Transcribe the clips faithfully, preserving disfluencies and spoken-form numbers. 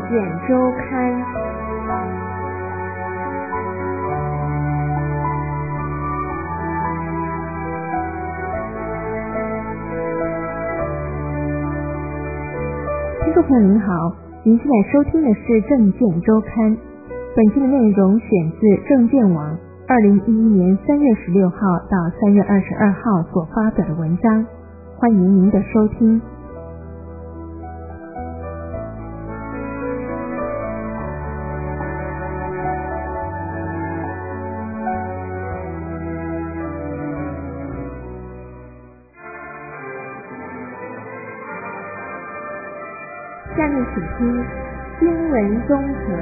见周刊。听众朋友您好，您现在收听的是政见周刊，本期的内容选自政见网二零一一年三月十六号到三月二十二号所发表的文章，欢迎您的收听。下面请听新闻综合。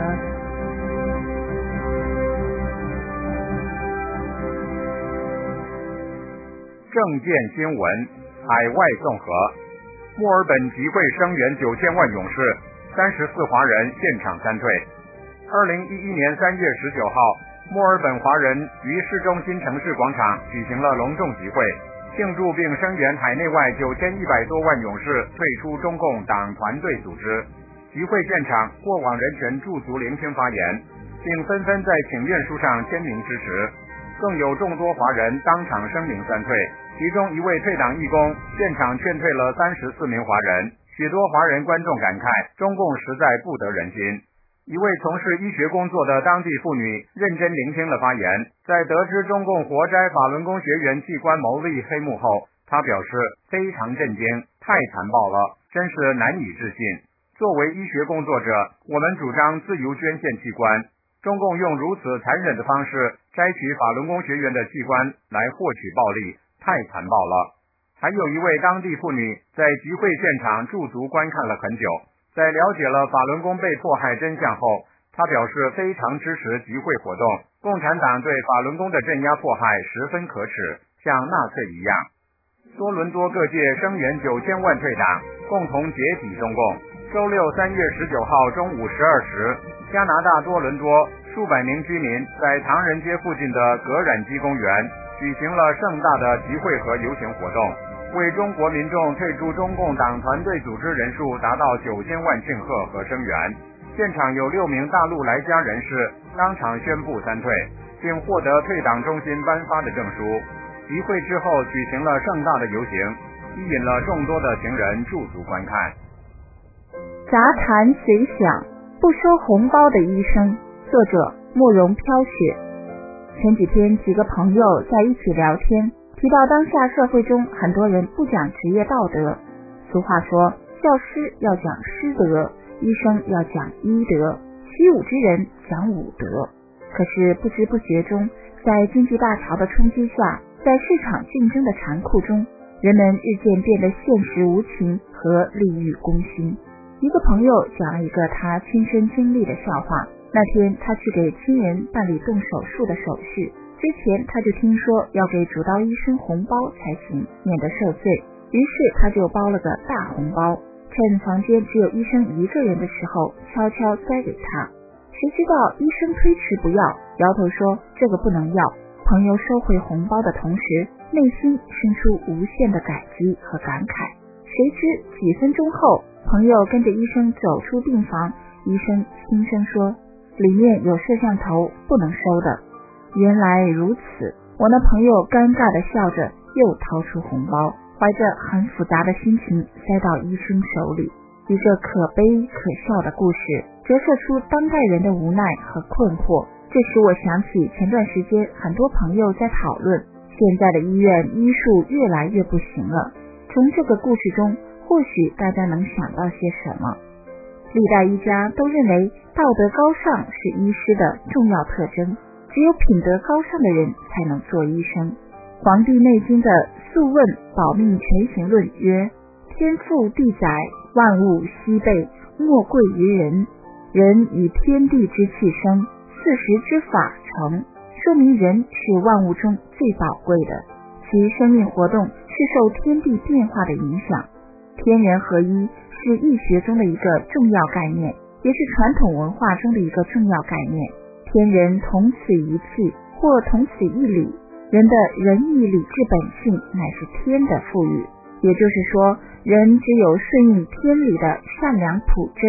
政见新闻，海外综合。墨尔本集会声援九千万勇士，三十四华人现场参退。二零一一年三月十九号，墨尔本华人于市中心城市广场举行了隆重集会，庆祝并声援海内外九千一百多万勇士退出中共党团队组织。集会现场，过往人权驻足聆听发言，并纷纷在请愿书上签名支持。更有众多华人当场声明散退，其中一位退党义工现场劝退了三十四名华人。许多华人观众感慨，中共实在不得人心。一位从事医学工作的当地妇女认真聆听了发言，在得知中共活摘法轮功学员器官牟利黑幕后，她表示非常震惊，太残暴了，真是难以置信。作为医学工作者，我们主张自由捐献器官，中共用如此残忍的方式摘取法轮功学员的器官来获取暴利，太残暴了。还有一位当地妇女在集会现场驻足观看了很久，在了解了法轮功被迫害真相后，她表示非常支持集会活动。共产党对法轮功的镇压迫害十分可耻，像纳粹一样。多伦多各界声援九千万退党，共同解体中共。周六三月十九号中午十二时，加拿大多伦多数百名居民在唐人街附近的葛染基公园举行了盛大的集会和游行活动，为中国民众退出中共党团队组织人数达到九千万庆贺和声援。现场有六名大陆来加人士当场宣布散退，并获得退党中心颁发的证书。集会之后举行了盛大的游行，吸引了众多的行人驻足观看。 杂谈随想，不收红包的医生，作者慕容飘雪。前几天几个朋友在一起聊天，提到当下社会中很多人不讲职业道德。俗话说，教师要讲师德，医生要讲医德，习武之人讲武德。可是不知不觉中，在经济大潮的冲击下，在市场竞争的残酷中，人们日渐变得现实无情和利欲攻心。一个朋友讲了一个他亲身经历的笑话。那天他去给亲人办理动手术的手续，之前他就听说要给主刀医生红包才行，免得受罪，于是他就包了个大红包，趁房间只有医生一个人的时候悄悄塞给他。谁知道医生推迟不要，摇头说这个不能要。朋友收回红包的同时，内心生出无限的感激和感慨。谁知几分钟后，朋友跟着医生走出病房，医生轻声说，里面有摄像头，不能收的。原来如此，我那朋友尴尬地笑着，又掏出红包，怀着很复杂的心情塞到医生手里。一个可悲可笑的故事，折射出当代人的无奈和困惑。这使我想起前段时间很多朋友在讨论，现在的医院医术越来越不行了。从这个故事中，或许大家能想到些什么。历代医家都认为道德高尚是医师的重要特征，只有品德高尚的人才能做医生。黄帝内经的素问保命全行论曰，天赋地载，万物悉备，莫贵于人。人以天地之气生，四时之法成，说明人是万物中最宝贵的，其生命活动是受天地变化的影响。天人合一是医学中的一个重要概念，也是传统文化中的一个重要概念。天人同此一气，或同此一理，人的仁义礼智本性乃是天的赋予，也就是说，人只有顺应天理的善良朴真，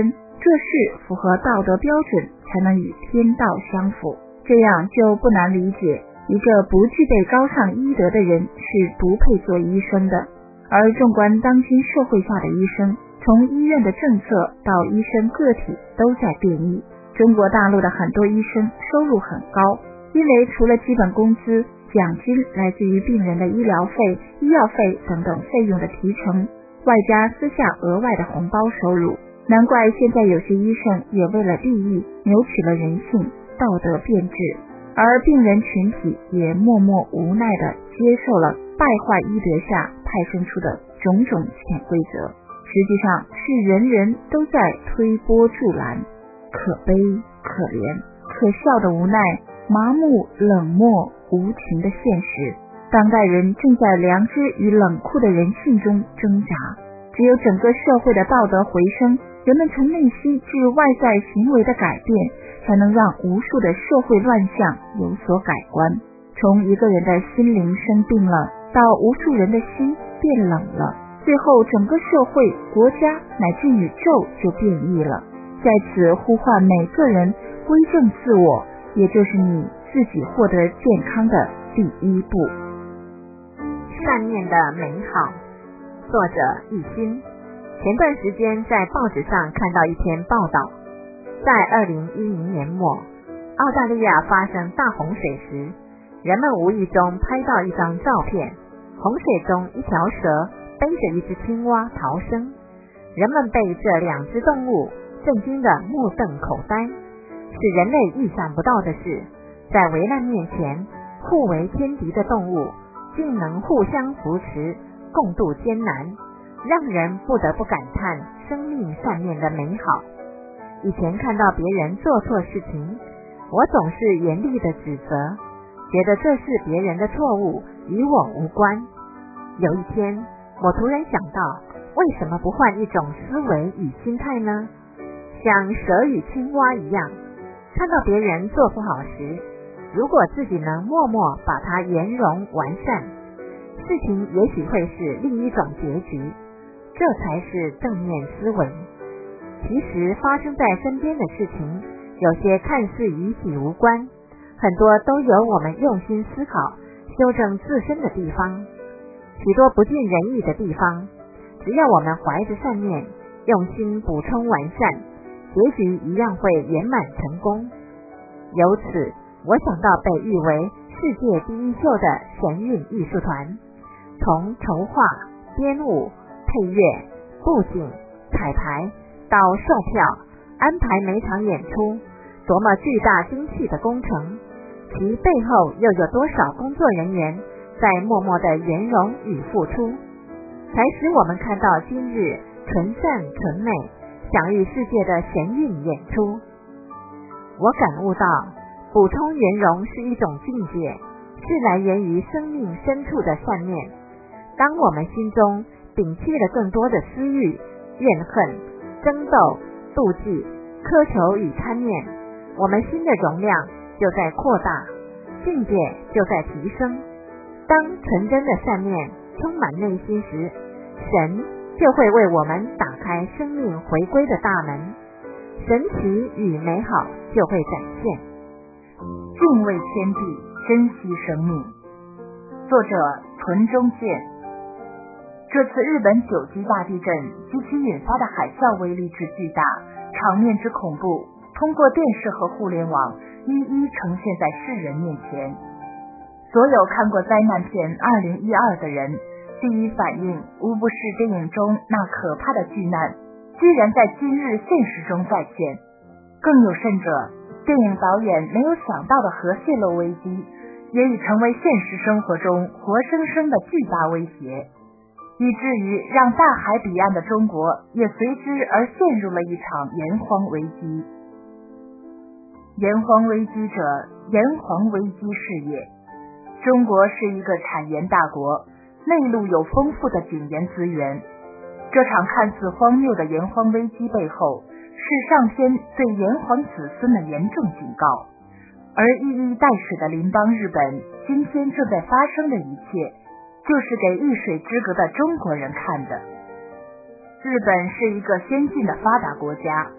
这事符合道德标准，才能与天道相符。这样就不难理解，一个不具备高尚医德的人是不配做医生的。而纵观当今社会下的医生，从医院的政策到医生个体都在变异。中国大陆的很多医生收入很高，因为除了基本工资，奖金来自于病人的医疗费、医药费等等费用的提成，外加私下额外的红包收入。难怪现在有些医生也为了利益扭曲了人性，道德变质，而病人群体也默默无奈地接受了败坏医德下派生出的种种潜规则。实际上是人人都在推波助澜，可悲可怜可笑的无奈，麻木冷漠无情的现实。当代人正在良知与冷酷的人性中挣扎，只有整个社会的道德回升，人们从内心至外在行为的改变，才能让无数的社会乱象有所改观。从一个人的心灵生病了，到无数人的心变冷了，最后整个社会、国家乃至宇宙就变异了。在此呼唤每个人归正自我，也就是你自己获得健康的第一步。 善念的美好，作者一心。前段时间在报纸上看到一篇报道，在二零一零年末，澳大利亚发生大洪水时，人们无意中拍到一张照片，洪水中一条蛇背着一只青蛙逃生，人们被这两只动物震惊得目瞪口呆。是人类意想不到的是，在危难面前，互为天敌的动物竟能互相扶持，共度艰难，让人不得不感叹生命善念的美好。以前看到别人做错事情，我总是严厉的指责，觉得这是别人的错误，与我无关。有一天，我突然想到，为什么不换一种思维与心态呢？像蛇与青蛙一样，看到别人做不好时，如果自己能默默把它圆融完善，事情也许会是另一种结局，这才是正面思维。其实发生在身边的事情，有些看似与己无关，很多都有我们用心思考、修正自身的地方。许多不尽人意的地方，只要我们怀着善念，用心补充完善，结局一样会圆满成功。由此，我想到被誉为世界第一秀的神韵艺术团，从筹划、编舞、配乐、布景、彩排到售票、安排每场演出，多么巨大精细的工程，其背后又有多少工作人员在默默的圆融与付出，才使我们看到今日纯善纯美、享誉世界的神韵演出。我感悟到，补充圆融是一种境界，是来源于生命深处的善念。当我们心中摒弃了更多的私欲、怨恨、争斗、妒忌、苛求与贪念，我们心的容量就在扩大，境界就在提升。当纯真的善念充满内心时，神就会为我们打开生命回归的大门，神奇与美好就会展现。 敬畏天地，珍惜生命。作者屯中健。这次日本九级大地震及其引发的海啸威力之巨大，场面之恐怖，通过电视和互联网一一呈现在世人面前。所有看过灾难片二零一二的人，第一反应无不是电影中那可怕的巨难居然在今日现实中再现。更有甚者，电影导演没有想到的核泄漏危机，也已成为现实生活中活生生的巨大威胁，以至于让大海彼岸的中国也随之而陷入了一场炎黄危机。炎黄危机者，炎黄危机是也。中国是一个产盐大国，内陆有丰富的井盐资源。这场看似荒谬的炎黄危机背后，是上天对炎黄子孙的严重警告。而一衣带水的邻邦日本，今天正在发生的一切，就是给一水之隔的中国人看的。日本是一个先进的发达国家，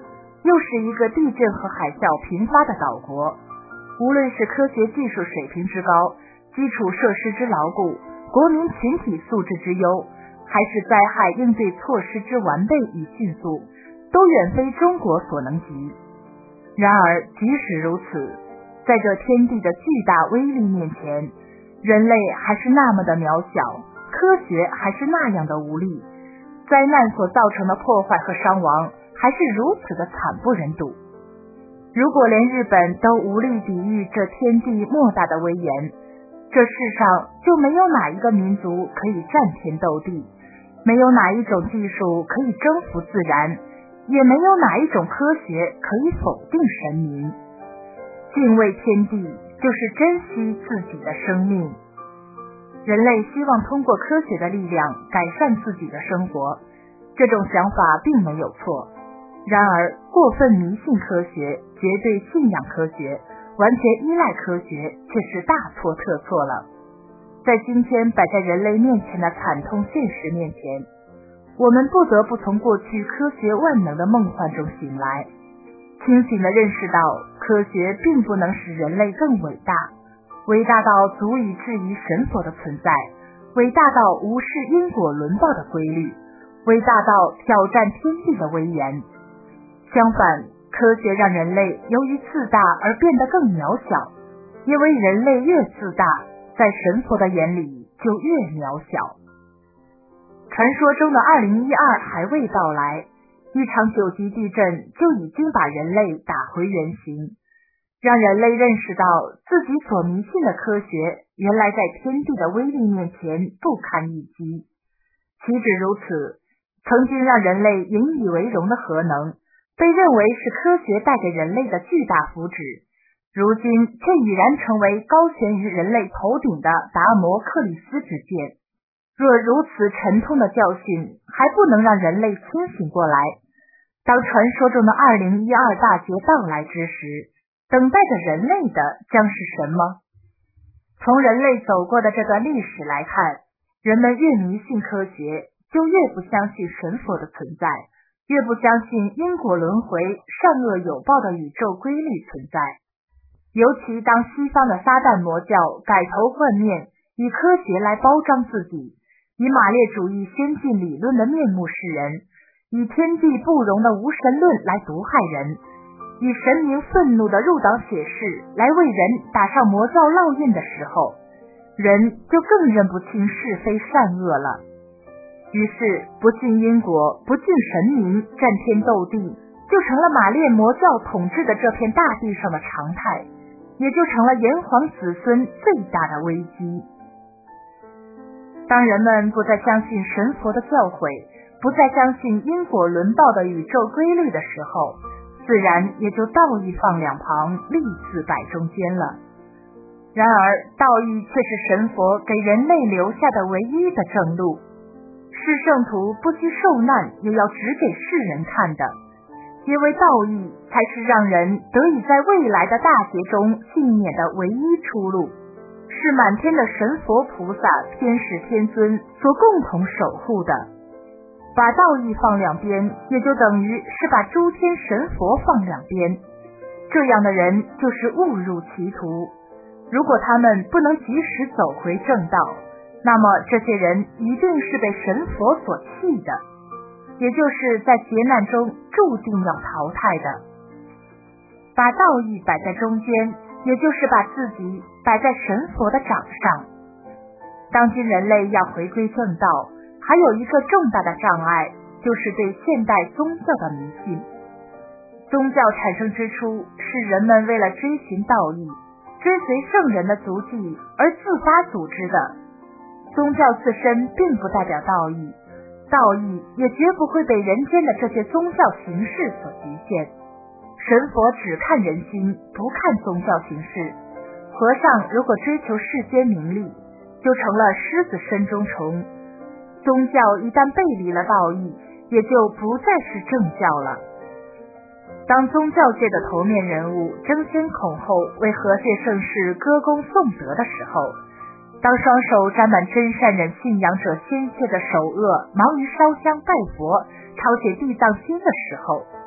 又是一个地震和海啸频发的岛国。无论是科学技术水平之高，基础设施之牢固，国民群体素质之优，还是灾害应对措施之完备与迅速，都远非中国所能及。然而即使如此，在这天地的巨大威力面前，人类还是那么的渺小，科学还是那样的无力，灾难所造成的破坏和伤亡还是如此的惨不忍睹。如果连日本都无力抵御这天地莫大的威严，这世上就没有哪一个民族可以战天斗地，没有哪一种技术可以征服自然，也没有哪一种科学可以否定神明。敬畏天地就是珍惜自己的生命。人类希望通过科学的力量改善自己的生活，这种想法并没有错。然而过分迷信科学，绝对信仰科学，完全依赖科学，却是大错特错了。在今天摆在人类面前的惨痛现实面前，我们不得不从过去科学万能的梦幻中醒来，清醒地认识到科学并不能使人类更伟大，伟大到足以质疑神佛的存在，伟大到无视因果轮报的规律，伟大到挑战天地的威严。相反，科学让人类由于自大而变得更渺小，因为人类越自大，在神佛的眼里就越渺小。传说中的二零一二还未到来，一场九级地震就已经把人类打回原形，让人类认识到自己所迷信的科学原来在天地的威力面前不堪一击。岂止如此，曾经让人类引以为荣的核能，被认为是科学带给人类的巨大福祉，如今却已然成为高悬于人类头顶的达摩克里斯之剑。若如此沉痛的教训还不能让人类清醒过来，当传说中的二零一二大劫到来之时，等待着人类的将是什么？从人类走过的这段历史来看，人们越迷信科学，就越不相信神佛的存在，越不相信因果轮回、善恶有报的宇宙规律存在。尤其当西方的撒旦魔教改头换面，以科学来包装自己，以马列主义先进理论的面目示人，以天地不容的无神论来毒害人，以神明愤怒的入党写誓来为人打上魔教烙印的时候，人就更认不清是非善恶了。于是不信因果，不敬神明，战天斗地，就成了马列魔教统治的这片大地上的常态，也就成了炎黄子孙最大的危机。当人们不再相信神佛的教诲，不再相信因果轮报的宇宙规律的时候，自然也就道义放两旁，利字摆中间了。然而道义却是神佛给人类留下的唯一的正路，是圣徒不惜受难也要指给世人看的，因为道义才是让人得以在未来的大劫中幸免的唯一出路，是满天的神佛菩萨、天使天尊所共同守护的。把道义放两边，也就等于是把诸天神佛放两边，这样的人就是误入歧途。如果他们不能及时走回正道，那么这些人一定是被神佛所弃的，也就是在劫难中注定要淘汰的。把道义摆在中间，也就是把自己摆在神佛的掌上。当今人类要回归正道，还有一个重大的障碍，就是对现代宗教的迷信。宗教产生之初，是人们为了追寻道义，追随圣人的足迹而自发组织的。宗教自身并不代表道义，道义也绝不会被人间的这些宗教形式所局限。神佛只看人心，不看宗教形式。和尚如果追求世间名利，就成了狮子身中虫。宗教一旦背离了道义，也就不再是正教了。当宗教界的头面人物争先恐后为和谐盛世歌功颂德的时候，当双手沾满真善忍信仰者鲜血的手恶忙于烧香拜佛抄写地藏经的时候，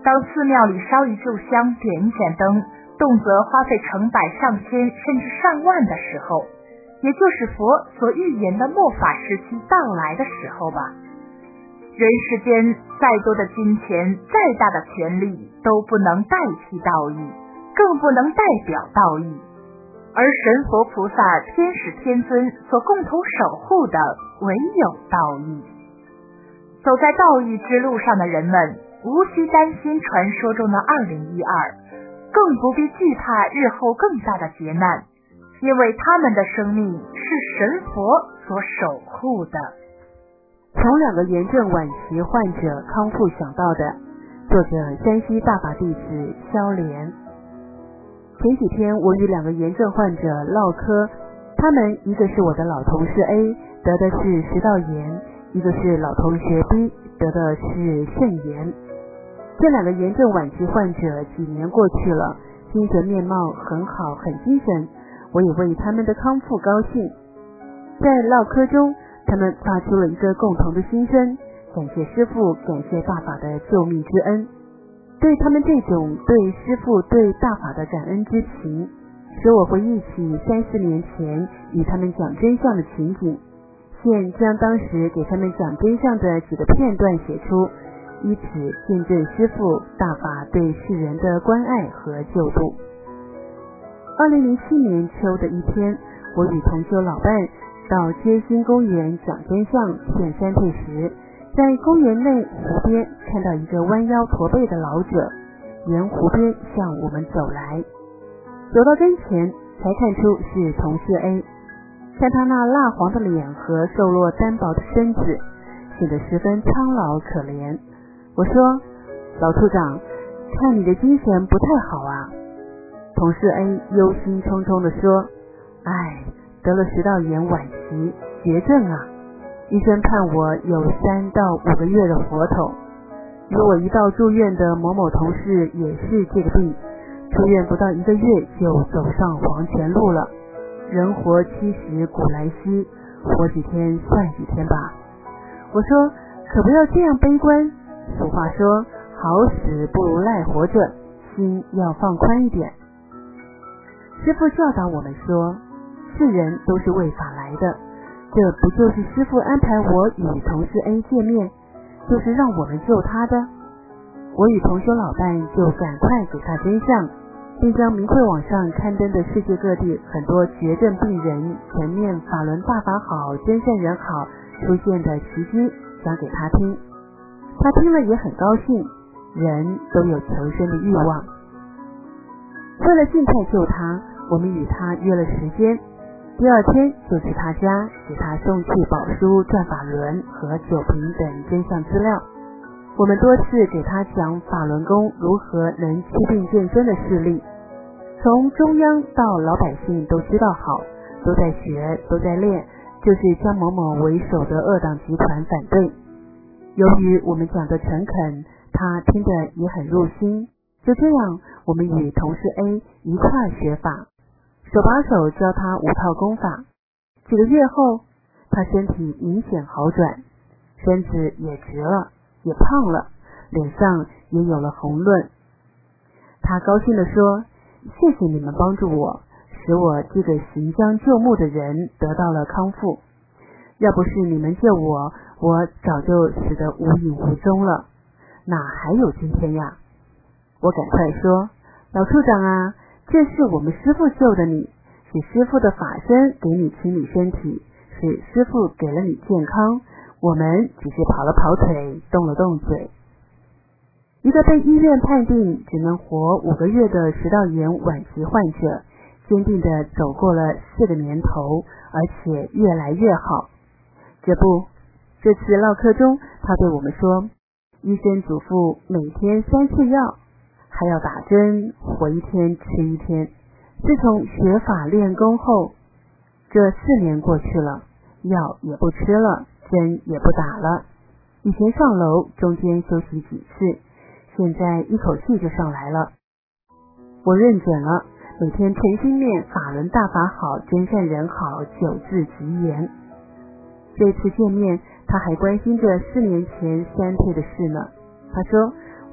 当寺庙里烧一炷香，点一盏灯，动辄花费成百上千甚至上万的时候，也就是佛所预言的末法时期到来的时候吧。人世间再多的金钱，再大的权力，都不能代替道义，更不能代表道义。而神佛菩萨、天使天尊所共同守护的，唯有道义。走在道义之路上的人们，无需担心传说中的二零一二，更不必惧怕日后更大的劫难，因为他们的生命是神佛所守护的。 从两个炎症晚期患者康复想到的，作者山西大法弟子萧莲。前几天我与两个炎症患者唠嗑，他们一个是我的老同事 A， 得的是食道炎，一个是老同学 B， 得的是肾炎。这两个炎症晚期患者几年过去了，精神面貌很好，很精神，我也为他们的康复高兴。在唠嗑中，他们发出了一个共同的心声，感谢师父，感谢大法的救命之恩。对他们这种对师父对大法的感恩之情，使我回忆起三四年前与他们讲真相的情景，现将当时给他们讲真相的几个片段写出，以此见证师父大法对世人的关爱和救度。二零零七年秋的一天，我与同修老伴到街心公园讲真相劝三退时，在公园内湖边看到一个弯腰驼背的老者，沿湖边向我们走来。走到跟前，才看出是同事 A， 看他那蜡黄的脸和瘦弱单薄的身子，显得十分苍老可怜。我说：老处长，看你的精神不太好啊。同事 A 忧心忡忡地说：唉，得了食道炎晚期，绝症啊！医生判我有三到五个月的活头。与我一道住院的某某同事也是这个病，出院不到一个月就走上黄泉路了。人活七十古来稀，活几天算几天吧。我说可不要这样悲观，俗话说好死不如赖活着，心要放宽一点。师父教导我们说，世人都是为法来的，这不就是师父安排我与同事 A 见面，就是让我们救他的。我与同修老伴就赶快给他真相，并将明慧网上刊登的世界各地很多绝症病人全面法轮大法好，真善人好出现的奇迹讲给他听。他听了也很高兴，人都有求生的欲望。为了尽快救他，我们与他约了时间，第二天就去他家给他送去宝书、转法轮和酒瓶等真相资料。我们多次给他讲法轮功如何能祛病健身的事例，从中央到老百姓都知道好，都在学，都在练，就是江某某为首的恶党集团反对。由于我们讲的诚恳，他听得也很入心。就这样，我们与同事 A 一块学法，手把手教他五套功法。几个月后，他身体明显好转，身子也直了，也胖了，脸上也有了红润。他高兴地说：谢谢你们帮助我，使我这个行将就木的人得到了康复。要不是你们救我，我早就死得无影无踪了，哪还有今天呀？我赶快说：老处长啊，这是我们师父救的你，是师父的法身给你清理身体，是师父给了你健康，我们只是跑了跑腿，动了动嘴。一个被医院判定只能活五个月的食道炎晚期患者，坚定地走过了四个年头，而且越来越好。这不，这次唠嗑中，他对我们说，医生嘱咐每天三次药，还要打针，活一天吃一天。自从学法练功后，这四年过去了，药也不吃了，针也不打了。以前上楼中间休息几次，现在一口气就上来了。我认准了，每天诚心念法轮大法好，真善人好九字吉言。这次见面，他还关心着四年前三退的事呢。他说，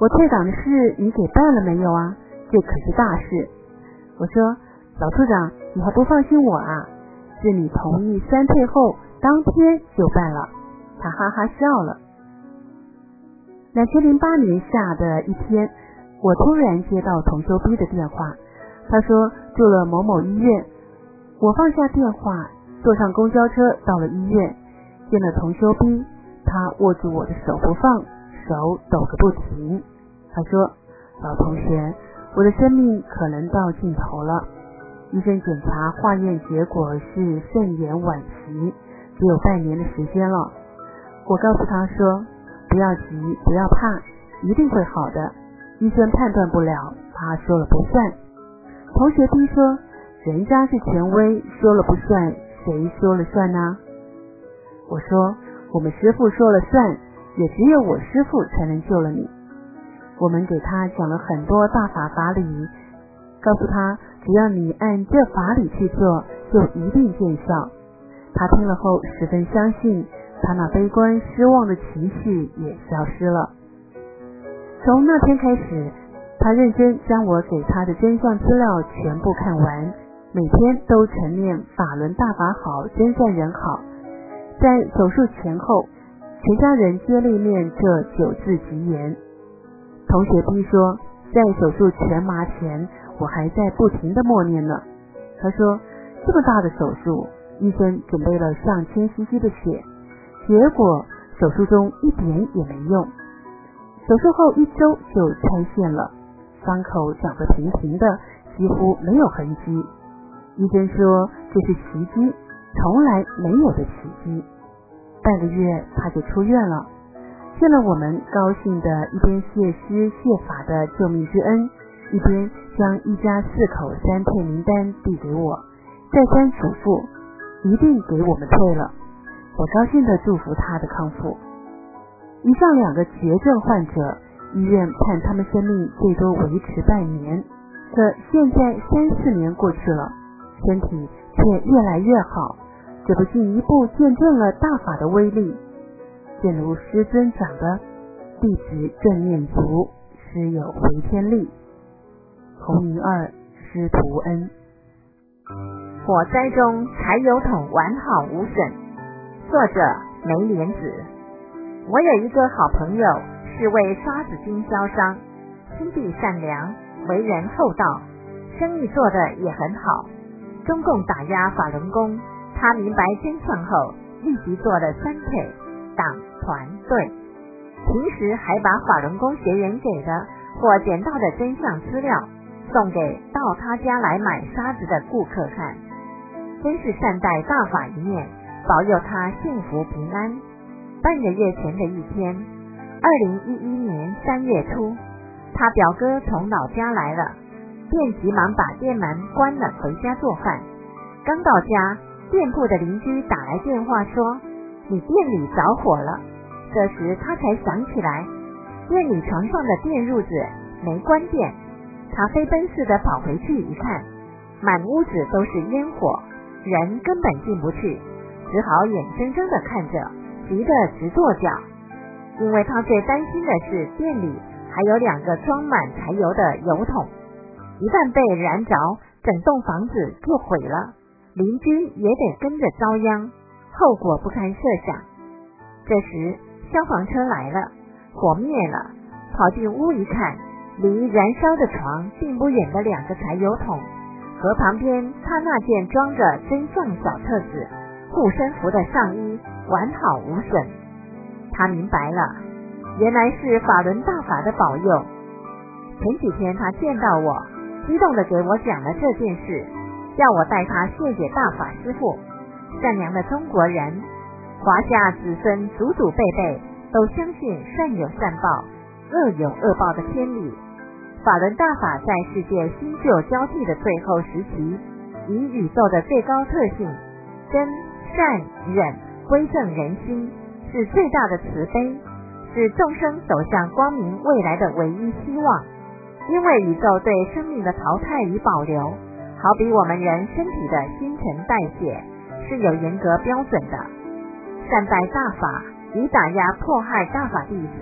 我退党的事你给办了没有啊？这可是大事。我说，老处长，你还不放心我啊？是你同意三退后，当天就办了。他哈哈笑了。两千零八年夏的一天，我突然接到同修 B 的电话，他说住了某某医院。我放下电话，坐上公交车到了医院，见了同修 B， 他握住我的手不放，手抖个不停。他说，老同学，我的生命可能到尽头了。医生检查化验结果是肾炎晚期，只有半年的时间了。我告诉他说，不要急，不要怕，一定会好的。医生判断不了，他说了不算。同学 B 说，人家是权威，说了不算，谁说了算呢？我说，我们师父说了算，也只有我师父才能救了你。我们给他讲了很多大法法理，告诉他只要你按这法理去做，就一定见效。他听了后十分相信，他那悲观失望的情绪也消失了。从那天开始，他认真将我给他的真相资料全部看完，每天都晨念法轮大法好，真善人好。在手术前后，全家人接力念这九字吉言。同学 B 说，在手术全麻前，我还在不停的默念呢。他说，这么大的手术，医生准备了上千 C C 的血，结果手术中一点也没用。手术后一周就拆线了，伤口长得平平的，几乎没有痕迹。医生说这是奇迹，从来没有的奇迹。半个月他就出院了。见了我们，高兴的一边谢师谢法的救命之恩，一边将一家四口三退名单递给我，再三嘱咐一定给我们退了。我高兴的祝福他的康复。以上两个绝症患者，医院判他们生命最多维持半年，可现在三四年过去了，身体却越来越好，这不进一步见证了大法的威力。正如师尊讲的，弟子正念足，师有回天力。洪宁二，师徒恩。 火灾中柴油桶完好无损。作者梅莲子。我有一个好朋友，是位刷子经销商，心地善良，为人厚道，生意做得也很好。中共打压法轮功，他明白真相后，立即做了三退党团队，平时还把法轮功学员给的或捡到的真相资料送给到他家来买沙子的顾客看，真是善待大法一面，保佑他幸福平安。半个月前的一天，二零一一年三月初，他表哥从老家来了，便急忙把店门关了回家做饭。刚到家，店铺的邻居打来电话说，你店里着火了。这时他才想起来，店里床上的电褥子没关电。他飞奔似的跑回去一看，满屋子都是烟火，人根本进不去，只好眼睁睁地看着，急得直跺脚。因为他最担心的是店里还有两个装满柴油的油桶，一旦被燃着，整栋房子就毁了，邻居也得跟着遭殃，后果不堪设想。这时消防车来了，火灭了，跑进屋一看，离燃烧的床并不远的两个柴油桶和旁边他那件装着真相小册子护身符的上衣完好无损。他明白了，原来是法轮大法的保佑。前几天他见到我，激动地给我讲了这件事，要我带他谢谢大法师父。善良的中国人，华夏子孙祖祖辈辈都相信善有善报，恶有恶报的天理。法轮大法在世界新旧交替的最后时期，以宇宙的最高特性真善忍归正人心，是最大的慈悲，是众生走向光明未来的唯一希望。因为宇宙对生命的淘汰与保留，好比我们人身体的新陈代谢，是有严格标准的。善待大法与打压迫害大法弟子，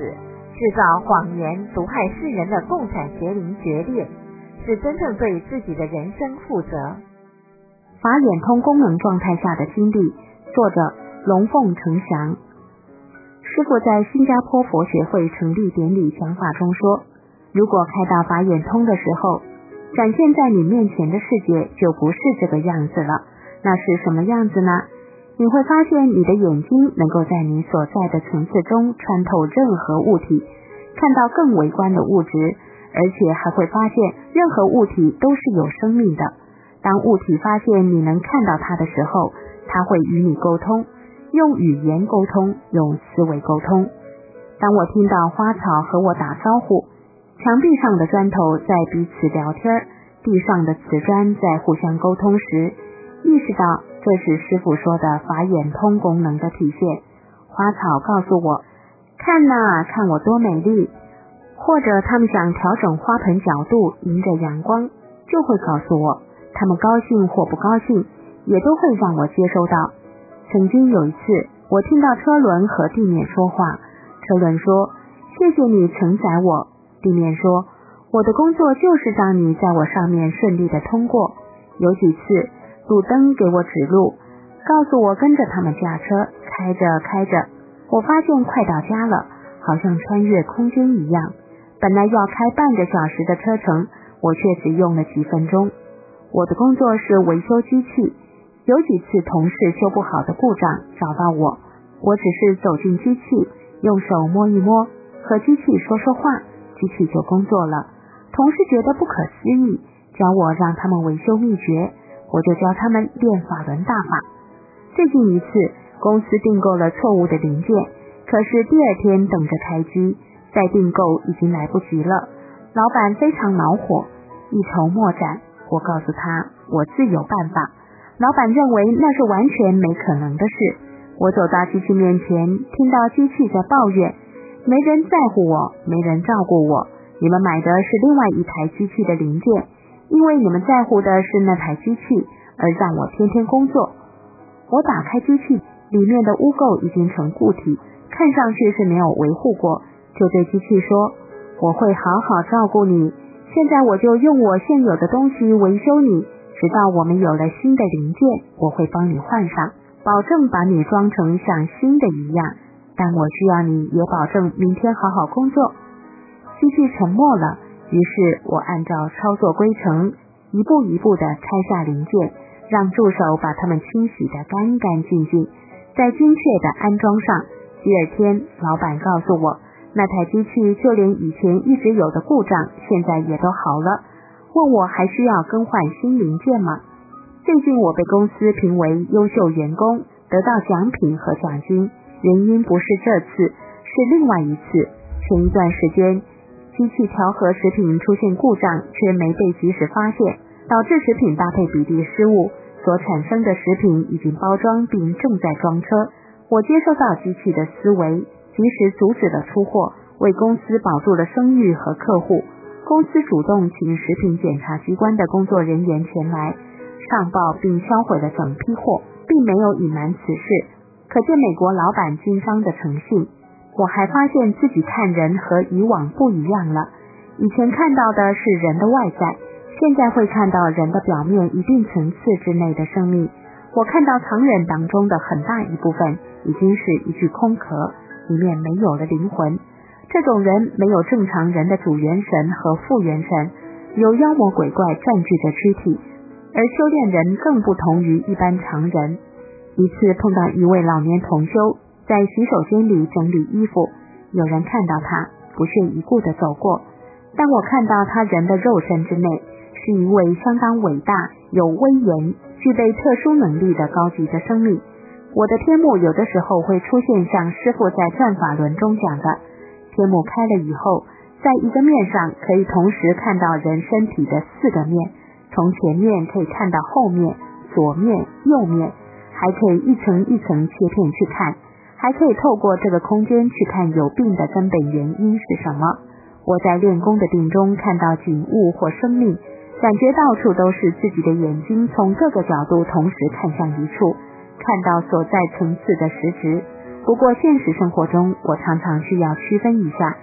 制造谎言毒害世人的共产邪灵决裂，是真正对自己的人生负责。 法眼通功能状态下的经历，作者龙凤呈祥。师父在新加坡佛学会成立典礼讲法中说，如果开到法眼通的时候，展现在你面前的世界就不是这个样子了，那是什么样子呢？你会发现你的眼睛能够在你所在的层次中穿透任何物体，看到更微观的物质，而且还会发现任何物体都是有生命的。当物体发现你能看到它的时候，它会与你沟通，用语言沟通，用思维沟通。当我听到花草和我打招呼，墙壁上的砖头在彼此聊天，地上的瓷砖在互相沟通时，意识到这是师父说的法眼通功能的体现。花草告诉我，看哪，看我多美丽，或者他们想调整花盆角度迎着阳光，就会告诉我，他们高兴或不高兴，也都会让我接收到。曾经有一次，我听到车轮和地面说话，车轮说，谢谢你承载我，地面说，我的工作就是让你在我上面顺利的通过。有几次路灯给我指路，告诉我跟着他们驾车，开着开着，我发现快到家了，好像穿越空间一样。本来要开半个小时的车程，我却只用了几分钟。我的工作是维修机器，有几次同事修不好的故障找到我，我只是走进机器，用手摸一摸，和机器说说话，机器就工作了。同事觉得不可思议，教我让他们维修秘诀，我就教他们练法轮大法。最近一次，公司订购了错误的零件，可是第二天等着开机，再订购已经来不及了。老板非常恼火，一筹莫展。我告诉他，我自有办法。老板认为那是完全没可能的事。我走到机器面前，听到机器在抱怨，没人在乎我，没人照顾我，你们买的是另外一台机器的零件，因为你们在乎的是那台机器，而让我天天工作。我打开机器，里面的污垢已经成固体，看上去是没有维护过，就对机器说，我会好好照顾你，现在我就用我现有的东西维修你，直到我们有了新的零件，我会帮你换上，保证把你装成像新的一样，但我需要你也保证明天好好工作。机器沉默了，于是我按照操作规程，一步一步地拆下零件，让助手把它们清洗得干干净净，再精确地安装上。第二天，老板告诉我，那台机器就连以前一直有的故障，现在也都好了，问我还需要更换新零件吗？最近我被公司评为优秀员工，得到奖品和奖金，原因不是这次，是另外一次。前一段时间，机器调和食品出现故障，却没被及时发现，导致食品搭配比例失误，所产生的食品已经包装并正在装车。我接收到机器的思维，及时阻止了出货，为公司保住了声誉和客户。公司主动请食品检查机关的工作人员前来上报，并销毁了整批货，并没有隐瞒此事，可见美国老板经商的诚信。我还发现自己看人和以往不一样了，以前看到的是人的外在，现在会看到人的表面一定层次之内的生命。我看到常人当中的很大一部分已经是一具空壳，里面没有了灵魂。这种人没有正常人的主元神和副元神，有妖魔鬼怪占据着躯体，而修炼人更不同于一般常人。一次碰到一位老年同修在洗手间里整理衣服，有人看到他不屑一顾地走过，但我看到他人的肉身之内是一位相当伟大、有威严、具备特殊能力的高级的生命。我的天幕有的时候会出现像师父在转法轮中讲的，天幕开了以后，在一个面上可以同时看到人身体的四个面，从前面可以看到后面、左面、右面，还可以一层一层切片去看，还可以透过这个空间去看有病的根本原因是什么。我在练功的定中看到景物或生命，感觉到处都是自己的眼睛从各个角度同时看向一处，看到所在层次的实质。不过现实生活中，我常常需要区分一下，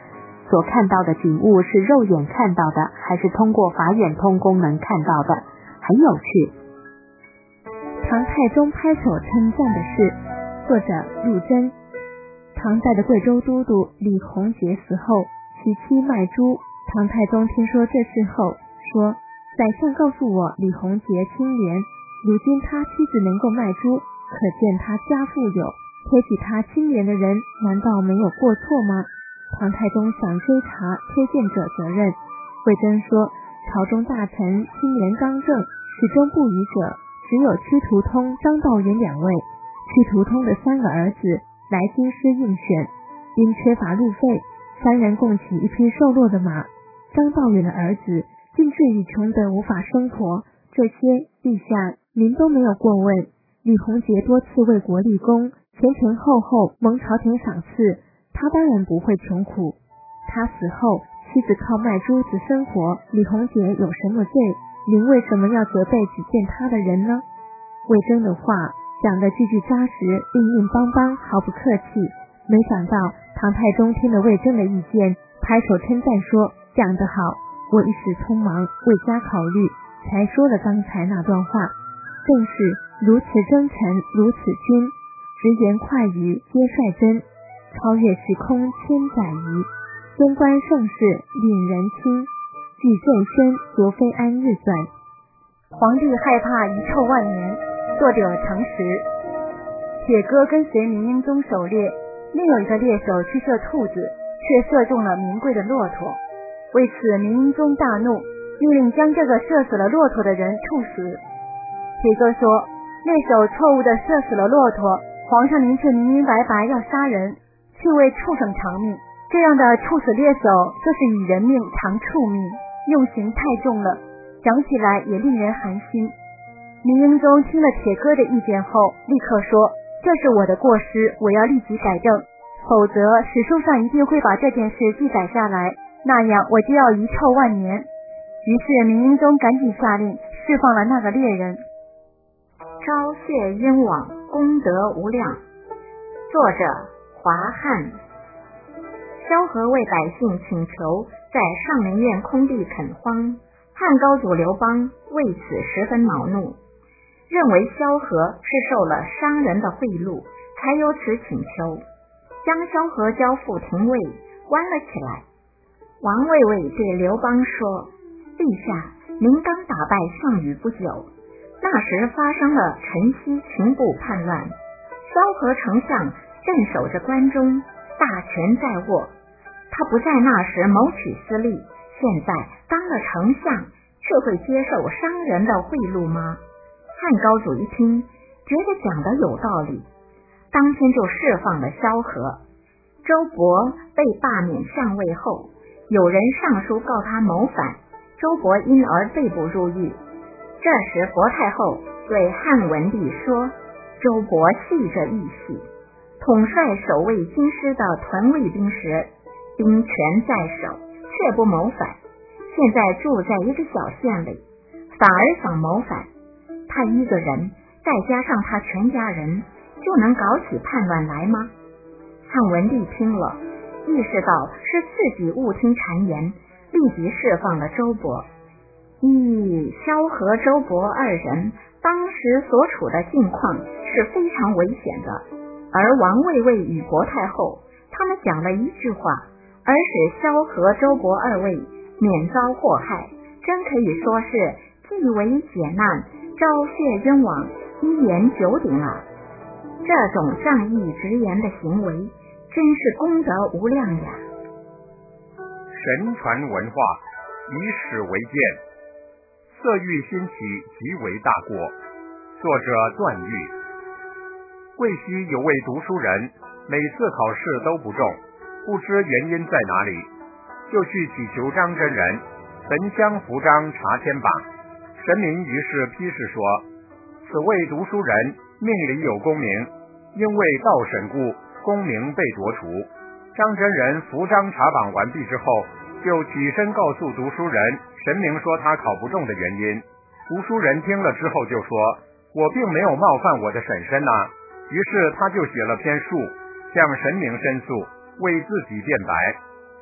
所看到的景物是肉眼看到的，还是通过法眼通功能看到的，很有趣。唐太宗拍手称赞的是，作者陆贞。唐代的贵州都督李弘杰死后，其妻卖猪。唐太宗听说这事后说，宰相告诉我李弘杰清廉，如今他妻子能够卖猪，可见他家富有，推举他清廉的人难道没有过错吗？唐太宗想追查推荐者责任。魏征说，朝中大臣清廉刚正，始终不渝者只有屈图通、张道元两位。屈图通的三个儿子来京师应选，因缺乏路费，三人共骑一匹瘦弱的马。张道远的儿子竟至于穷得无法生活，这些陛下您都没有过问。李弘杰多次为国立功，前前后后蒙朝廷赏赐，他当然不会穷苦。他死后妻子靠卖猪子生活，李弘杰有什么罪？您为什么要责备只见他的人呢？魏征的话讲得句句扎实，硬硬邦邦，毫不客气。没想到唐太宗听了魏征的意见，拍手称赞说，讲得好，我一时匆忙未加考虑，才说了刚才那段话。正是如此真诚，如此君，直言快语皆率真，超越时空千载余，尊官盛世令人亲，具正身卓非安日短。 皇帝害怕遗臭万年，作者程实。铁哥跟随明英宗狩猎，另有一个猎手去射兔子，却射中了名贵的骆驼。为此明英宗大怒，命令将这个射死了骆驼的人处死。铁哥说，猎手错误地射死了骆驼，皇上您却明明白白要杀人，去为畜生偿命，这样的处死猎手就是以人命偿畜命，用刑太重了，讲起来也令人寒心。明英宗听了铁哥的意见后，立刻说，这是我的过失，我要立即改正，否则史书上一定会把这件事记载下来，那样我就要遗臭万年。于是明英宗赶紧下令释放了那个猎人。 昭谢冤枉，功德无量。作者华汉。萧何为百姓请求在上林苑空地垦荒，汉高祖刘邦为此十分恼怒，认为萧何是受了商人的贿赂，才有此请求，将萧何交付廷尉，关了起来。王卫卫对刘邦说，陛下，您刚打败项羽不久，那时发生了陈豨秦部叛乱，萧何丞相镇守着关中，大权在握，他不在那时谋取私利，现在当了丞相，却会接受商人的贿赂吗？汉高祖一听，觉得讲得有道理，当天就释放了萧何。周勃被罢免相位后，有人上书告他谋反，周勃因而被捕入狱。这时薄太后对汉文帝说，周勃系着义气，统帅守卫京师的屯卫兵时，兵权在手，却不谋反，现在住在一个小县里，反而想谋反，他一个人再加上他全家人，就能搞起叛乱来吗？汉文帝听了，意识到是自己误听谗言，立即释放了周勃。咦，萧何、周勃二人当时所处的境况是非常危险的，而王卫卫与薄太后他们讲了一句话，而使萧何、周勃二位免遭祸害，真可以说是既为解难，昭谢冤枉，一言九鼎啊！这种仗义直言的行为，真是功德无量呀！ 神传文化，以史为鉴，色欲兴起，即为大过。作者段誉。贵溪有位读书人，每次考试都不中，不知原因在哪里，就去祈求张真人，焚香扶张查天榜。神明于是批示说，此位读书人命里有功名，因为盗审故，功名被夺除。张真人扶张查榜完毕之后，就起身告诉读书人神明说他考不中的原因。读书人听了之后就说，我并没有冒犯我的婶婶啊。于是他就写了篇书向神明申诉，为自己辩白。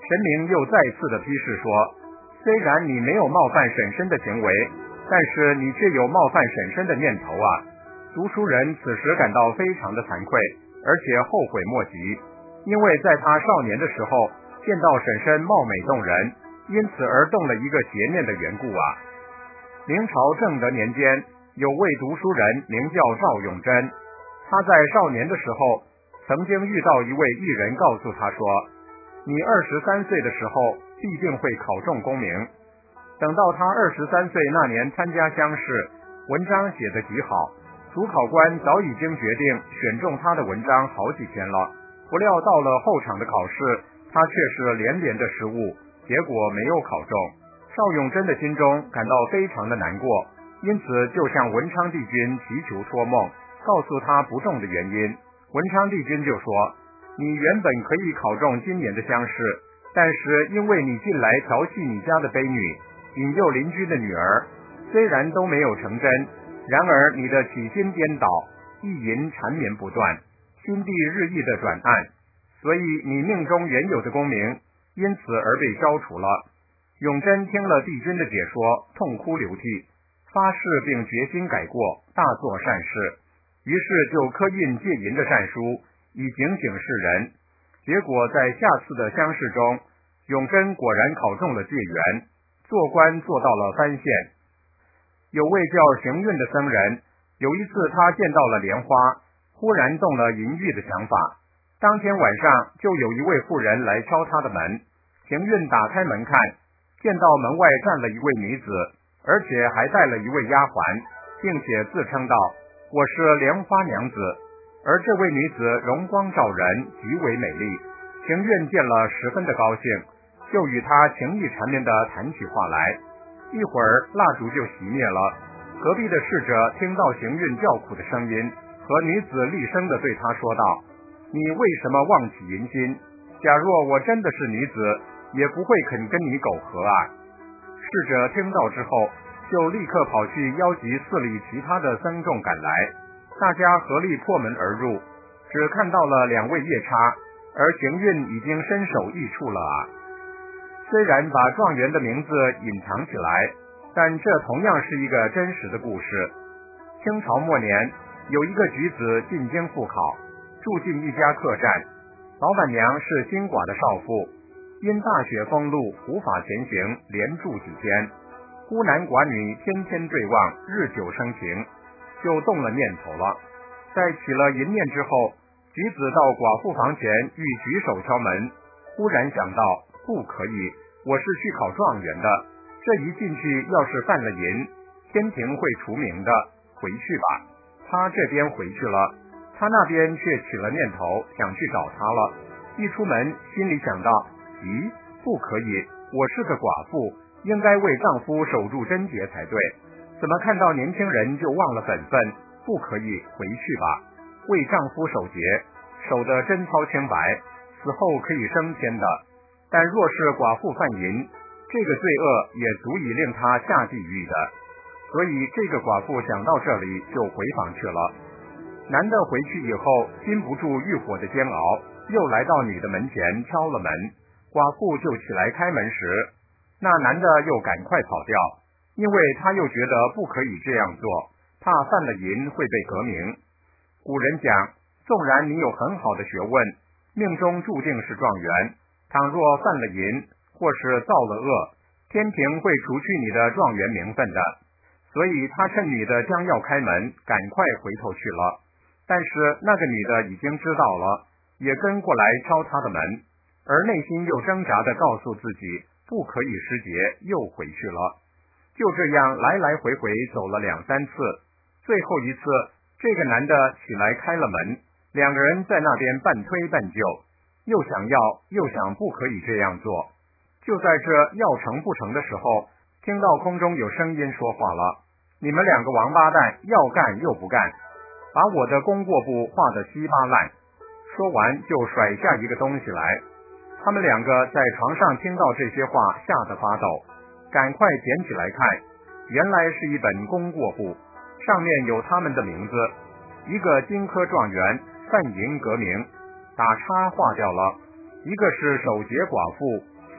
神明又再次的批示说，虽然你没有冒犯婶婶的行为，但是你却有冒犯婶婶的念头啊。读书人此时感到非常的惭愧，而且后悔莫及，因为在他少年的时候见到婶婶貌美动人，因此而动了一个邪念的缘故啊。明朝正德年间，有位读书人名叫赵永贞，他在少年的时候曾经遇到一位艺人，告诉他说，你二十三岁的时候必定会考中功名。等到他二十三岁那年参加乡试，文章写得极好，主考官早已经决定选中他的文章好几天了，不料到了后场的考试，他却是连连的失误，结果没有考中。赵永贞的心中感到非常的难过，因此就向文昌帝君祈求托梦，告诉他不中的原因。文昌帝君就说，你原本可以考中今年的乡试，但是因为你近来调戏你家的婢女，引诱邻居的女儿，虽然都没有成真，然而你的起心颠倒，意淫缠绵不断，心地日益的转暗，所以你命中原有的功名因此而被消除了。永贞听了帝君的解说，痛哭流涕，发誓并决心改过，大做善事，于是就刻印戒淫的善书，以警醒世人。结果在下次的乡试中，永贞果然考中了解元，做官做到了藩县。有位叫行运的僧人，有一次他见到了莲花，忽然动了淫欲的想法。当天晚上就有一位妇人来敲他的门，行运打开门看，见到门外站了一位女子，而且还带了一位丫鬟，并且自称道，我是莲花娘子。而这位女子容光照人，极为美丽。行运见了十分的高兴，就与她情意缠绵地谈起话来。一会儿蜡烛就熄灭了，隔壁的侍者听到行运叫苦的声音，和女子厉声地对他说道，你为什么忘起淫心？假若我真的是女子，也不会肯跟你苟合啊。侍者听到之后，就立刻跑去邀集寺里其他的僧众赶来，大家合力破门而入，只看到了两位夜叉，而行运已经身首异处了啊。虽然把状元的名字隐藏起来，但这同样是一个真实的故事。清朝末年，有一个举子进京赴考，住进一家客栈，老板娘是新寡的少妇，因大雪封路无法前行，连住几天。孤男寡女天天对望，日久生情，就动了念头了。在起了淫念之后，举子到寡妇房前欲举手敲门，忽然想到不可以，我是去考状元的，这一进去要是犯了淫，天庭会除名的，回去吧。他这边回去了，他那边却起了念头想去找他了。一出门心里想到，咦，不可以，我是个寡妇，应该为丈夫守住贞洁才对，怎么看到年轻人就忘了本分，不可以，回去吧。为丈夫守节，守得贞操清白，死后可以升天的。但若是寡妇犯淫，这个罪恶也足以令她下地狱的。所以这个寡妇想到这里就回房去了。男的回去以后，禁不住欲火的煎熬，又来到女的门前敲了门，寡妇就起来开门时，那男的又赶快跑掉，因为他又觉得不可以这样做，怕犯了淫会被革名。古人讲，纵然你有很好的学问，命中注定是状元，倘若犯了淫或是造了恶，天庭会除去你的状元名分的。所以他趁女的将要开门，赶快回头去了。但是那个女的已经知道了，也跟过来敲他的门，而内心又挣扎地告诉自己不可以失节，又回去了。就这样来来回回走了两三次，最后一次这个男的起来开了门，两个人在那边半推半就，又想要又想不可以这样做。就在这要成不成的时候，听到空中有声音说话了，你们两个王八蛋，要干又不干，把我的功过簿画得稀巴烂。说完就甩下一个东西来。他们两个在床上听到这些话，吓得发抖，赶快捡起来看，原来是一本功过簿，上面有他们的名字，一个金科状元，犯淫革名，打叉划掉了；一个是守节寡妇，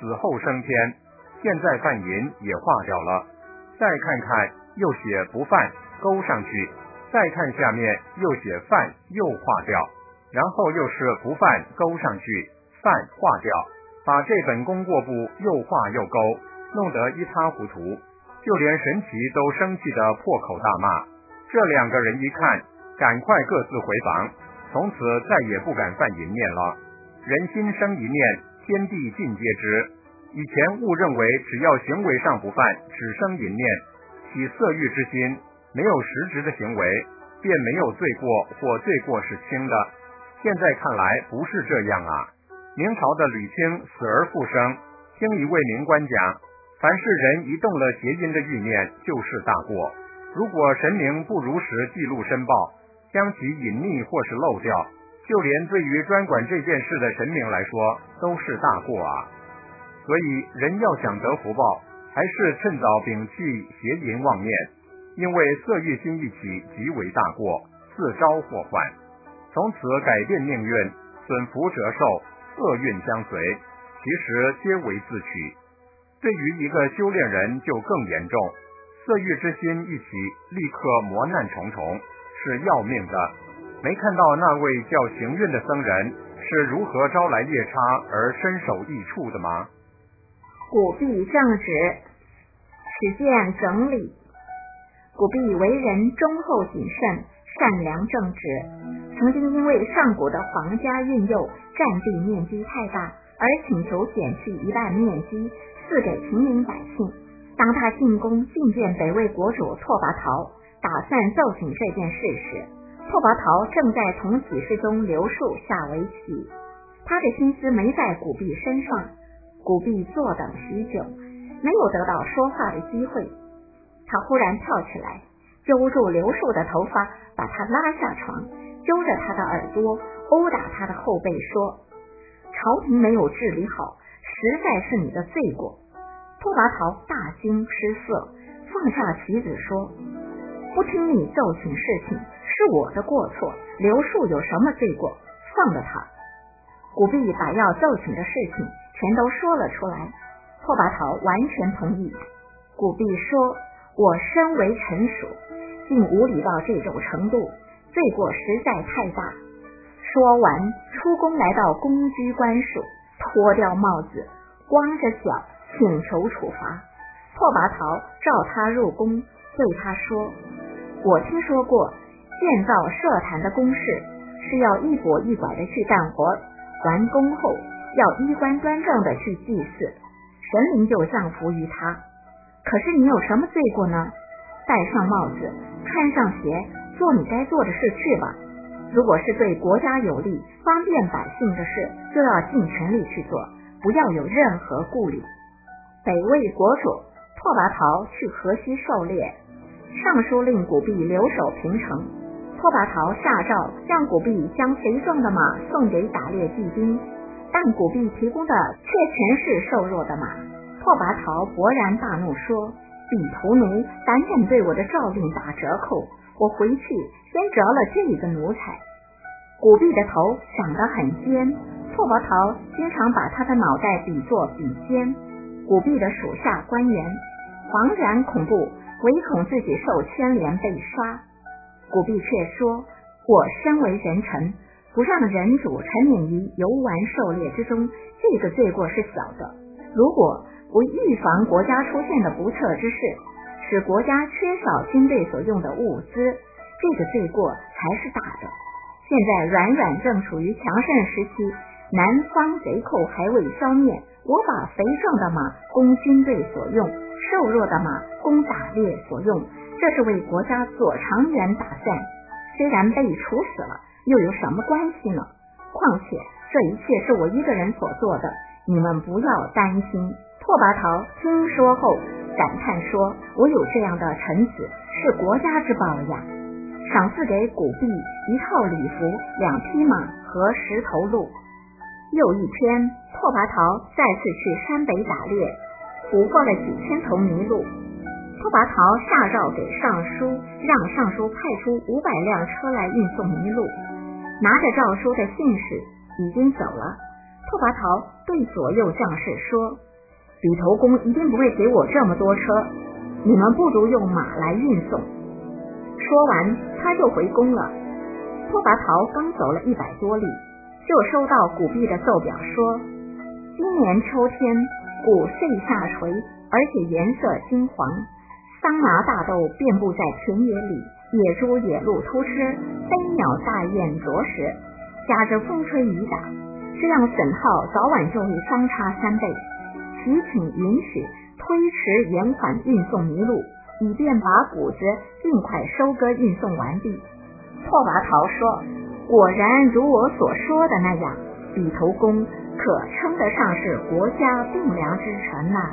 死后升天，现在犯淫也划掉了。再看看又写不犯勾上去，再看下面又写犯又划掉，然后又是不犯勾上去，犯划掉，把这本功过簿又画又勾，弄得一塌糊涂，就连神奇都生气的破口大骂。这两个人一看，赶快各自回房，从此再也不敢犯淫念了。人心生一念，天地尽皆知。以前误认为只要行为上不犯，只生淫念，起色欲之心，没有实质的行为，便没有罪过或罪过是轻的。现在看来不是这样啊。明朝的吕清死而复生，听一位名官讲，凡是人一动了邪淫的欲念，就是大过。如果神明不如实记录申报，将其隐匿或是漏掉，就连对于专管这件事的神明来说都是大过啊。所以人要想得福报，还是趁早摒弃邪淫妄念，因为色欲心一起即为大过，自招祸患。从此改变命运，损福折寿，厄运相随，其实皆为自取。对于一个修炼人就更严重，色欲之心一起，立刻磨难重重，是要命的。没看到那位叫行运的僧人是如何招来夜叉而身首异处的吗？ 古弼正直，始见整理。古弼为人忠厚谨慎，善良正直，曾经因为上古的皇家运用占地面积太大，而请求减去一半面积赐给平民百姓。当他进宫觐见北魏国主拓跋焘，打算奏请这件事时，拓跋焘正在同喜事中留宿下围棋，他的心思没在古弼身上。古弼坐等许久，没有得到说话的机会，他忽然跳起来，揪住刘树的头发，把他拉下床，揪着他的耳朵，殴打他的后背，说：朝廷没有治理好，实在是你的罪过。拓跋焘大惊失色，放下棋子说：不听你奏请事情是我的过错，刘树有什么罪过？放了他。古弼把要奏请的事情全都说了出来，拓跋焘完全同意。古弼说：我身为臣属，竟无礼到这种程度，罪过实在太大。说完出宫来到公居官署，脱掉帽子，光着脚请求处罚。拓跋焘召他入宫，对他说：我听说过建造设坛的宫室是要一跛一拐的去干活，完工后要衣冠端正的去祭祀，神灵就降服于他。可是你有什么罪过呢？戴上帽子，穿上鞋，做你该做的事去吧。如果是对国家有利、方便百姓的事，就要尽全力去做，不要有任何顾虑。北魏国主拓跋焘去河西狩猎，尚书令古弼留守平城。拓跋焘下诏让古弼将肥壮的马送给打猎骑兵，但古弼提供的却全是瘦弱的马。拓跋焘勃然大怒说：鄙屠奴，胆敢对我的诏令打折扣，我回去先折了这个奴才。古弼的头长得很尖，拓跋焘经常把他的脑袋比作笔尖。古弼的属下官员惶然恐怖，唯恐自己受牵连被杀。古弼却说：我身为人臣，不让人主沉湎于游玩狩猎之中，这个罪过是小的。如果不预防国家出现的不测之事，使国家缺少军队所用的物资，这个罪过才是大的。现在阮阮正处于强盛时期，南方贼寇还未消灭，我把肥壮的马供军队所用，瘦弱的马供打猎所用，这是为国家做长远打算。虽然被处死了，又有什么关系呢？况且这一切是我一个人所做的，你们不要担心。拓跋焘听说后感叹说：我有这样的臣子，是国家之宝呀。赏赐给古弼一套礼服、两匹马和十头鹿。又一天，拓跋焘再次去山北打猎，捕获了几千头麋鹿。拓跋焘下诏给尚书，让尚书派出五百辆车来运送麋鹿。拿着诏书的信使已经走了。拓跋焘对左右将士说： 笔头公一定不会给我这么多车，你们不如用马来运送。说完他就回宫了。拓跋焘刚走了一百多里，就收到古弼的奏表说，今年秋天谷穗下垂，而且颜色金黄，桑麻大豆遍布在田野里，野猪野鹿偷吃，飞鸟大雁啄食，夹着风吹雨打，这样损耗早晚就会相差三倍，祈请允许推迟延缓运送麋鹿，以便把谷子尽快收割运送完毕。拓跋焘说，果然如我所说的那样，笔头公可称得上是国家栋梁之臣呐、啊。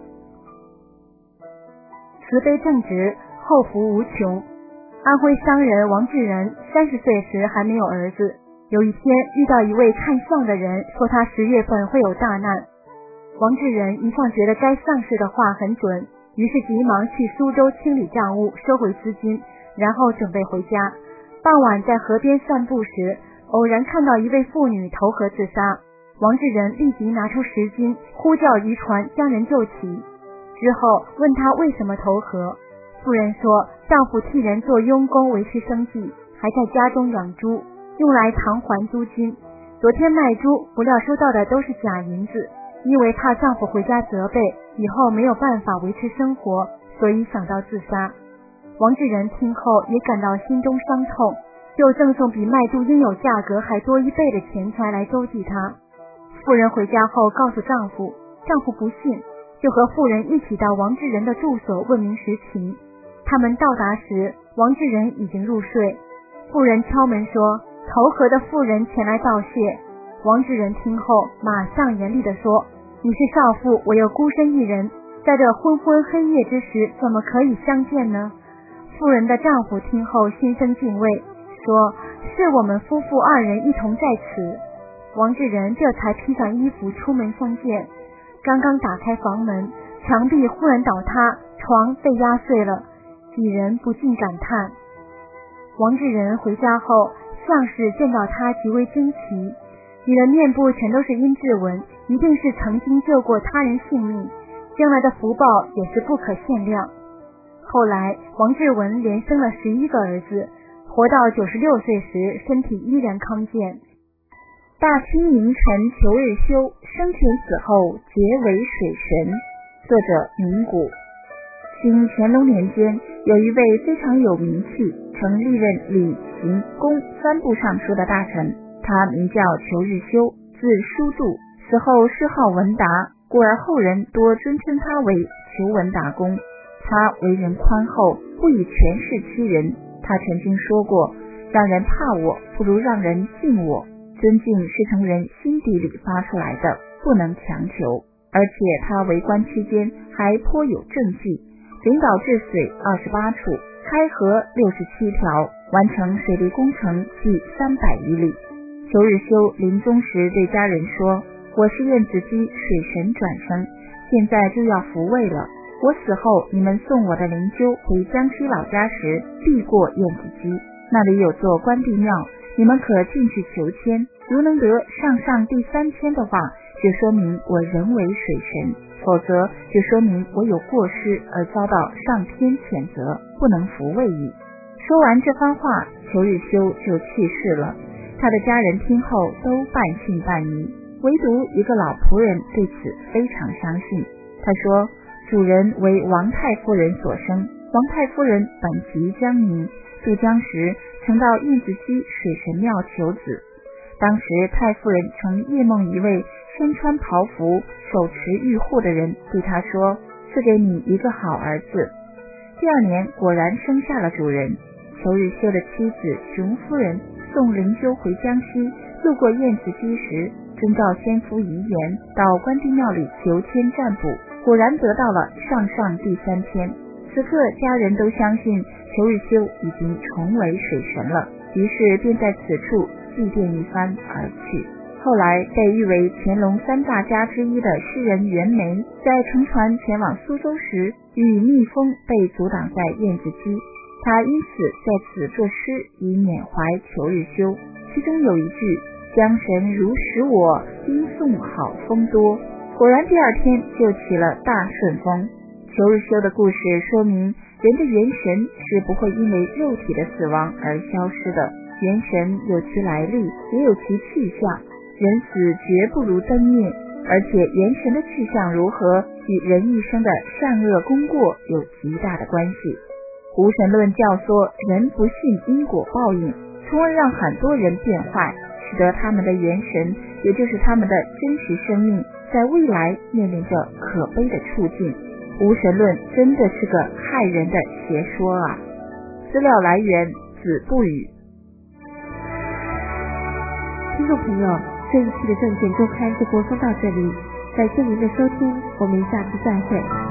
慈悲正直，厚福无穷。安徽商人王志仁三十岁时还没有儿子，有一天遇到一位看相的人，说他十月份会有大难。王志仁一向觉得该相士的话很准，于是急忙去苏州清理账务，收回资金，然后准备回家。傍晚在河边散步时，偶然看到一位妇女投河自杀。王志仁立即拿出石巾，呼叫渔船将人救起。之后问他为什么投河，妇人说丈夫替人做佣工维持生计，还在家中养猪，用来偿还租金。昨天卖猪，不料收到的都是假银子，因为怕丈夫回家责备，以后没有办法维持生活，所以想到自杀。王志仁听后也感到心中伤痛，就赠送比卖猪应有价格还多一倍的钱财来周济他。妇人回家后告诉丈夫，丈夫不信，就和妇人一起到王志仁的住所问明实情。他们到达时，王志仁已经入睡。妇人敲门说，投河的妇人前来道谢。王志仁听后马上严厉地说，你是少妇，我又孤身一人，在这昏昏黑夜之时怎么可以相见呢？妇人的丈夫听后心生敬畏，说是我们夫妇二人一同在此。王志仁这才披上衣服出门相见。刚刚打开房门，墙壁忽然倒塌，床被压碎了，几人不禁感叹。王志仁回家后，相士见到他极为惊奇，你的面部全都是阴质纹，一定是曾经救过他人性命，将来的福报也是不可限量。后来王志文连生了十一个儿子，活到九十六岁时身体依然康健。 大清名臣裘日修生前死后结为水神。作者名古。清乾隆年间，有一位非常有名气，曾历任礼、刑、工三部尚书的大臣，他名叫裘日修，字叔度，死后谥号文达，故而后人多尊称他为裘文达公。他为人宽厚，不以权势欺人。他曾经说过，让人怕我，不如让人敬我。尊敬是从人心底里发出来的，不能强求。而且他为官期间还颇有政绩，领导治水二十八处，开河六十七条，完成水利工程计三百余里。裘日修临终时对家人说，我是晏子基水神转生，现在就要复位了，我死后你们送我的灵柩回江西老家时，必过晏子基，那里有座关帝庙，你们可进去求签，如能得上上第三签的话，就说明我人为水神，否则就说明我有过失而遭到上天谴责，不能服位矣。说完这番话，裘日修就去世了。他的家人听后都半信半疑，唯独一个老仆人对此非常相信。他说，主人为王太夫人所生，王太夫人本籍江宁，渡江时曾到晏子基水神庙求子。当时太夫人曾夜梦一位身穿袍服手持玉护的人对他说，赐给你一个好儿子。第二年果然生下了主人。裘日修的妻子熊夫人送灵柩回江西，路过晏子基时，遵照先夫遗言，到关帝庙里求签占卜，果然得到了上上第三签。此刻家人都相信裘日修已经重为水神了，于是便在此处祭奠一番而去。后来被誉为乾隆三大家之一的诗人袁枚，在乘船前往苏州时，遇蜜蜂被阻挡在晏子基，他因此在此作诗以缅怀裘日修，其中有一句，江神如使我，应送好风多， 果然第二天就起了大顺风。求日修的故事说明，人的元神是不会因为肉体的死亡而消失的，元神有其来历，也有其去向，人死绝不如灯灭，而且元神的去向如何，与人一生的善恶功过有极大的关系。无神论教唆人不信因果报应，从而让很多人变坏，使得他们的元神，也就是他们的真实生命，在未来面临着可悲的处境。无神论真的是个害人的邪说啊！资料来源子不语。 听众朋友，这一期的证件周刊就播送到这里，感谢您的收听，我们下次再会。